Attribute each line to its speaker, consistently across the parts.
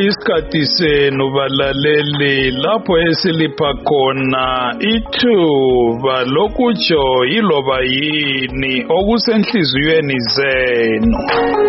Speaker 1: isikhathi senu balaleli lapho esilipha khona ithuba lokutsho iloba yini okusenhliziyweni zenu.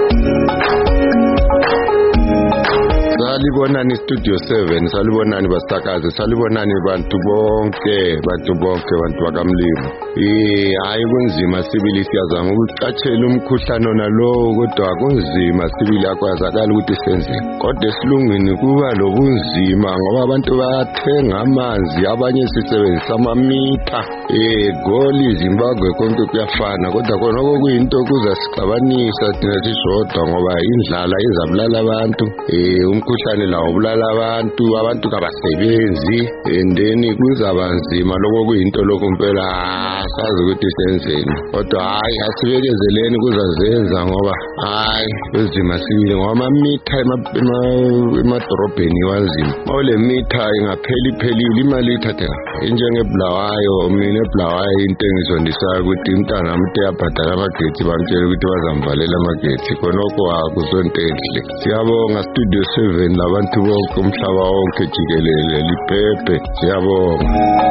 Speaker 2: Salibonani Studio 7, salibonani basakazi, salibonani bantu bonke bakamlimo. Hayi kunzima sibili siyazama ukucatshela umkhuhlane nalowo kodwa kunzima sibili akwazakala ukuthi senze. Kodwa esilungwini kuba lobunzima ngoba abantu bayathenga amanzi, abanye sisebenzisa amamitha. Goli Zimbabwe konke kuyafana kodwa khona okuyinto kuzasixabanisa thina sisodwa ngoba indlala izabulala abantu. Umkhuhlane lawo ubulala abantu kabasebenzi endeni kuzaba nzima lokho kuyinto lokho mpela sazi ukuthi senzeni kodwa hayi asibekezeleni kuzazenza ngoba hayi uzima sibili ngoba amamitha emadorobheni wanzima ole mitha ingaphelile imali ithatha injengeblawayo mina eblawayo into engizondisayo ukuthi umntana wami uyabhadala amagethi bamtshela ukuthi bazamvalela amagethi khonokho akuzonto enhle. Siyabonga Studio 7 labantu bonke umhlaba wonke jikelele liphephe siyabonga.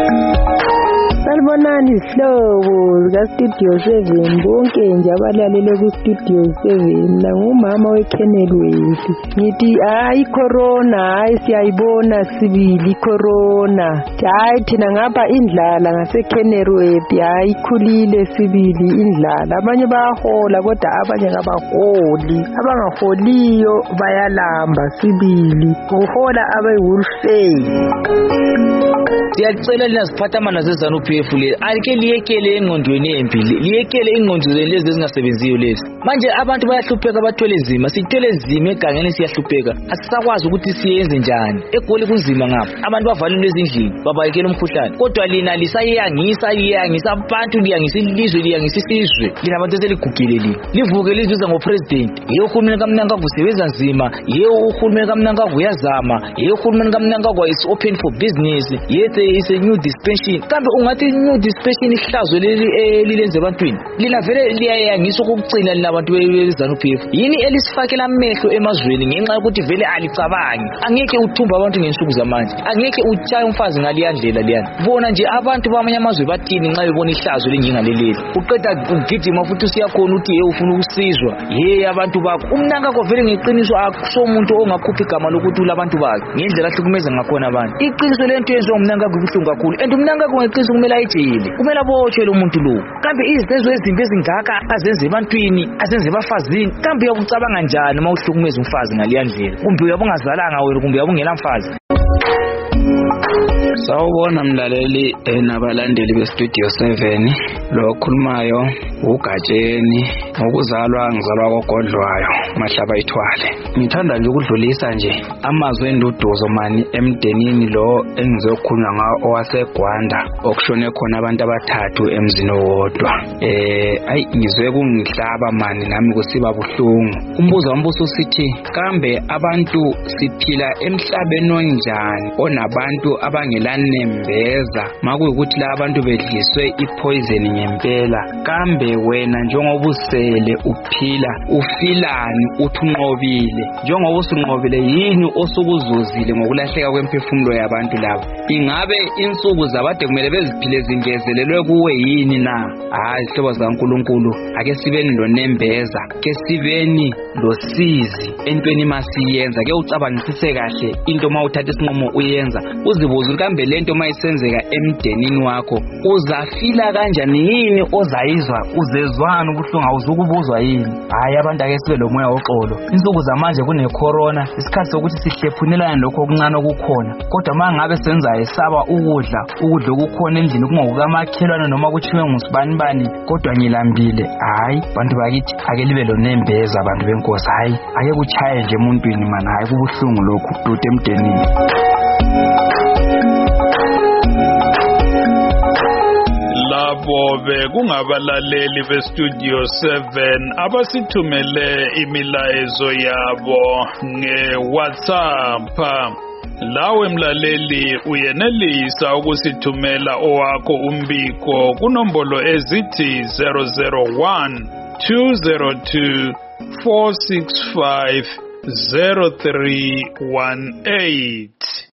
Speaker 3: Salibonani isihlobo zika-Studio 7 bonke nje abalalele ku-Studio 7 la ngumama weKennelworth. Ngithi hayi corona, hayi siyayibona sibili corona. Hayi thina ngapha indlala ngaseKennelworth hayi ikhulile sibili indlala. Abanye bayahola kodwa abanye kabaholi. Abangaholiyo bayalamba sibili. Uhola abe-Wolfie.
Speaker 4: Siyacela linaziphathamana zeZANU-PF le alike liyekele engqondweni empili liyekele ingqondweni lezi ezingasebenziyo lezi manje abantu bayahlupheka bathwele zima sithwele zima egangeni siyahlupheka asisakwazi ukuthi siyenze njani egoli kunzima ngapha abantu bavalelwe ezindlini babayekela umkhuhlane kodwa lina lisayangisa abantu liyangisa ilizwe liyangisa isizwe lina abantu seligugile livuke liziza ngopresident yebo uhulumeni kaMnangagwa usebenza nzima yebo uhulumeni kaMnangagwa uyazama yebo uhulumeni kaMnangagwa is open for business yethe is a new dispensation kambe ungathi new dispensation ihlazo leli lilenze ebantwini lina vele liyayangisa ukucina lina abantu beZANU-PF yini elisifakela amehlo emazweni ngenxa ukuthi vele alicabangi angeke uthumba abantu ngensuku zamanje angeke utshaye umfazi ngaliyandlela liyana bona nje abantu bamanye amazwe bathini nxa bebona ihlazo lengingaleleli uqeda ugidima futhi usiyakhona uthi ufuna ukusizwa abantu bakho uMnangagwa vele ngeqiniso akusomuntu ongakhupha igama lokuthi ulabantu bakhe ngendlela ahlukumeza ngakhona abantu iqiniso lento yenziwa uMnangagwa ubuhlungu kakhulu and uMnangagwa ngeqiniso kumele ayijele kumele abotshwe lo muntu lo kambe izenzo ezimbi ezingaka azenze ebantwini azenze ebafazini kambe uyakucabanga njani uma uhlukumeza umfazi ngaliyandlela kumbe uyabungazalanga wena kumbe uyabungela mfazi.
Speaker 5: Sawubona mlaleli nabalandeli beStudio 7 lo okhulumayo uGatsheni ngokuzalwa ngizalwa kogodlwayo mahlaba ithwale ngithanda nje ukudlulisa nje amazwi enduduzo mani emdenini lo engizokhulunywa ngawo owaseGwanda okushone khona abantu abathathu emzini owodwa ngizwe kungihlaba mani nami kusiba buhlungu umbuzo wambuso sithi kambe abantu siphila emhlabeni onjani onabantu abangelanembeza makuyikuthi la abantu bedliswe ipoison ngempela kambe wena njengoba usele uphila ufilani uthi unqobile njengoba usunqobile yini osukuzuzile ngokulahleka kwemphefumulo yabantu labo ingabe insuku zabade kumele beziphile zingezelelwe kuwe yini na hayi hlobo zikaNkulunkulu ake sibeni lonembeza ke sibeni losizi entweni masiyenza ke ucabangisise kahle into mawuthatha isinqumo uyenza uzibuza kambe lento mayisenzeka emdenini wakho uzafila kanjani yini ozayizwa uzezwana ubuhlungu awuzukubuzwa yini hayi abantu ake sibe lomoya oxolo insuku zamanje kune corona isikhathi sokuthi sihlephunelana lokho okuncane okukhona kodwa mangabe senza hesaba ukudla okukhona endlini kungokukamakhelwane noma kuchiwe ngusibani kodwa ngilambile hayi bantu bakithi ake libe lonembeza abantu benkosi hayi ake kuchaye nje emuntwini mana hayi kubuhlungu lokhu dude emdenini.
Speaker 1: Labo bekungabalaleli beStudio 7 abasithumele imilayezo yabo ngeWhatsApp. Lawe mlaleli uyenelisa ukusithumela owakho umbiko kunombolo ezithi 001 202 465 0318.